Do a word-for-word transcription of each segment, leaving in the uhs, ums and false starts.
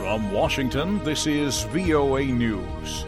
From Washington, this is V O A News.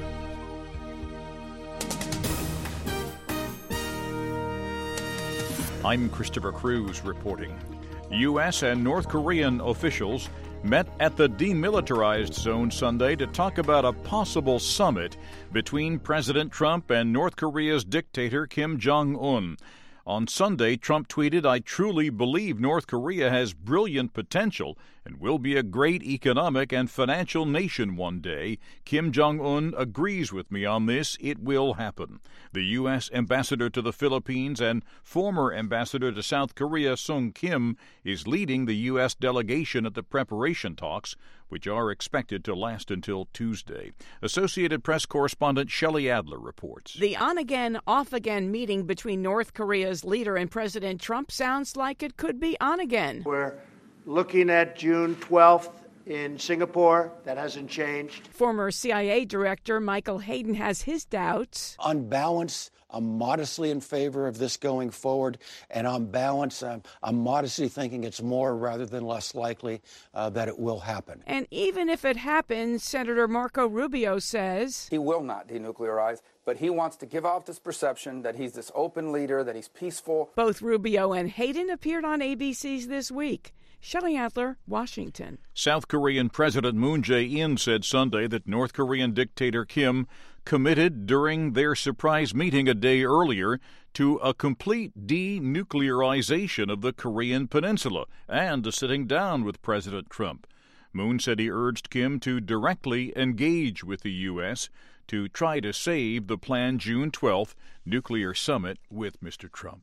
I'm Christopher Cruz reporting. U S and North Korean officials met at the demilitarized zone Sunday to talk about a possible summit between President Trump and North Korea's dictator Kim Jong-un. On Sunday, Trump tweeted, "I truly believe North Korea has brilliant potential and will be a great economic and financial nation one day. Kim Jong-un agrees with me on this. It will happen." The U S ambassador to the Philippines and former ambassador to South Korea, Sung Kim, is leading the U S delegation at the preparation talks, which are expected to last until Tuesday. Associated Press correspondent Shelley Adler reports. The on-again, off-again meeting between North Korea's leader and President Trump sounds like it could be on again. We're looking at June twelfth in Singapore. That hasn't changed. Former C I A Director Michael Hayden has his doubts. On balance, I'm modestly in favor of this going forward, and on balance, I'm, I'm modestly thinking it's more rather than less likely uh, that it will happen. And even if it happens, Senator Marco Rubio says he will not denuclearize, but he wants to give off this perception that he's this open leader, that he's peaceful. Both Rubio and Hayden appeared on A B C's This Week. Shelley Adler, Washington. South Korean President Moon Jae-in said Sunday that North Korean dictator Kim committed during their surprise meeting a day earlier to a complete denuclearization of the Korean peninsula and to sitting down with President Trump. Moon said he urged Kim to directly engage with the U S to try to save the planned June twelfth nuclear summit with Mister Trump.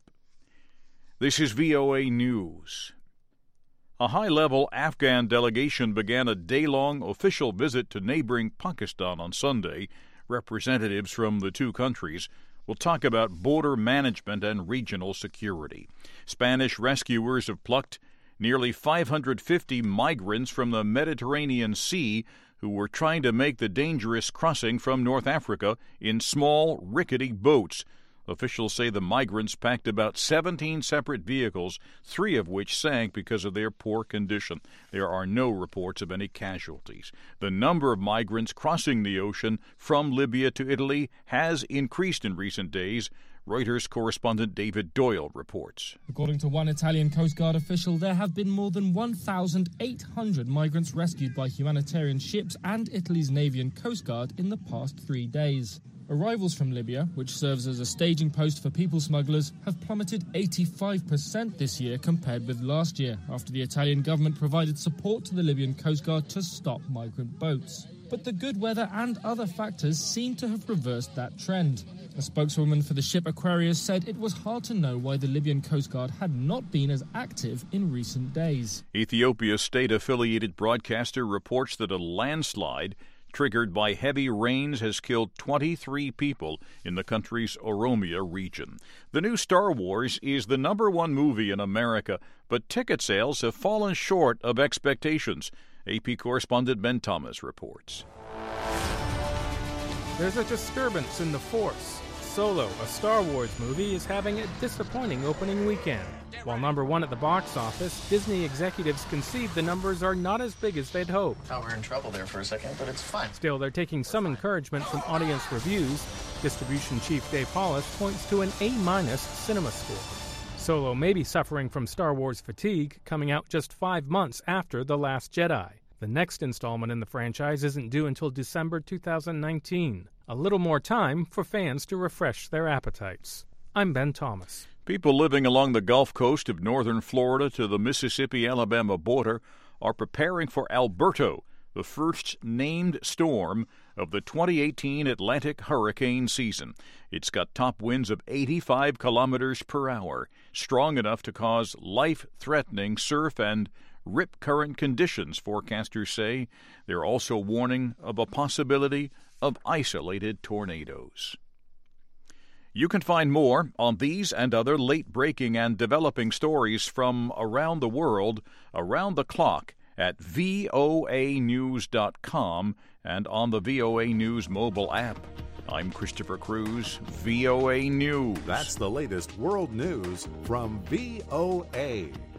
This is V O A News. A high-level Afghan delegation began a day-long official visit to neighboring Pakistan on Sunday. Representatives from the two countries will talk about border management and regional security. Spanish rescuers have plucked nearly five hundred fifty migrants from the Mediterranean Sea who were trying to make the dangerous crossing from North Africa in small, rickety boats. Officials say the migrants packed about seventeen separate vehicles, three of which sank because of their poor condition. There are no reports of any casualties. The number of migrants crossing the ocean from Libya to Italy has increased in recent days. Reuters correspondent David Doyle reports. According to one Italian Coast Guard official, there have been more than one thousand eight hundred migrants rescued by humanitarian ships and Italy's Navy and Coast Guard in the past three days. Arrivals from Libya, which serves as a staging post for people smugglers, have plummeted eighty-five percent this year compared with last year, after the Italian government provided support to the Libyan Coast Guard to stop migrant boats. But the good weather and other factors seem to have reversed that trend. A spokeswoman for the ship Aquarius said it was hard to know why the Libyan Coast Guard had not been as active in recent days. Ethiopia's state-affiliated broadcaster reports that a landslide triggered by heavy rains has killed twenty-three people in the country's Oromia region. The new Star Wars is the number one movie in America, but ticket sales have fallen short of expectations. A P correspondent Ben Thomas reports. There's a disturbance in the Force. Solo, a Star Wars movie, is having a disappointing opening weekend. While number one at the box office, Disney executives concede the numbers are not as big as they'd hoped. Thought we were in trouble there for a second, but it's fine. Still, they're taking some encouragement from audience reviews. Distribution chief Dave Hollis points to an A-minus cinema score. Solo may be suffering from Star Wars fatigue, coming out just five months after The Last Jedi. The next installment in the franchise isn't due until December two thousand nineteen. A little more time for fans to refresh their appetites. I'm Ben Thomas. People living along the Gulf Coast of northern Florida to the Mississippi-Alabama border are preparing for Alberto, the first named storm of the twenty eighteen Atlantic hurricane season. It's got top winds of eighty-five kilometers per hour, strong enough to cause life-threatening surf and rip current conditions, forecasters say. They're also warning of a possibility of isolated tornadoes. You can find more on these and other late-breaking and developing stories from around the world, around the clock, at V O A news dot com and on the V O A News mobile app. I'm Christopher Cruz, V O A News. That's the latest world news from V O A.